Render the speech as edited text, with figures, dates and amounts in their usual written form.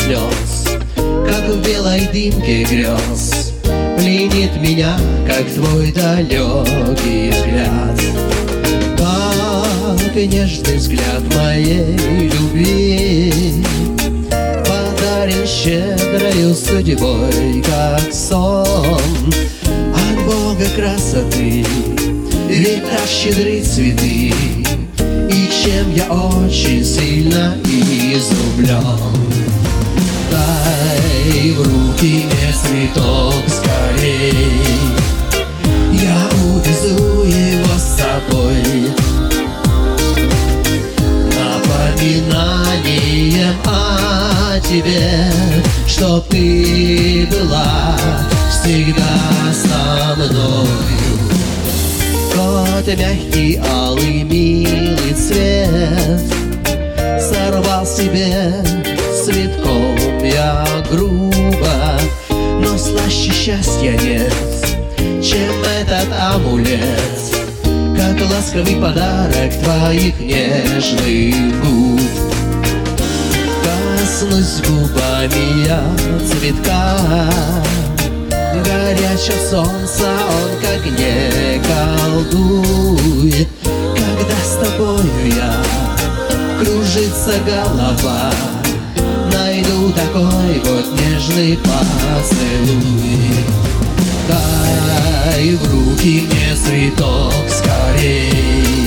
слез, как в белой дымке грез, пленит меня, как твой далекий взгляд. Как нежный взгляд моей любви, подарен щедрою судьбой, как сон от Бога красоты. Ветра щедры цветы, и чем я очень сильно изумлен. Дай в руки мне цветок скорей, я увезу его с собой, напоминанием о тебе, чтоб ты была всегда со мною. Тот мягкий, алый, милый цвет сорвал себе цветком я грубо, но слаще счастья нет, чем этот амулет, как ласковый подарок твоих нежных губ. Коснусь губами я цветка, горячего солнца он как не колдует. Когда с тобою я, кружится голова, найду такой вот нежный поцелуй. Дай в руки мне цветок скорей,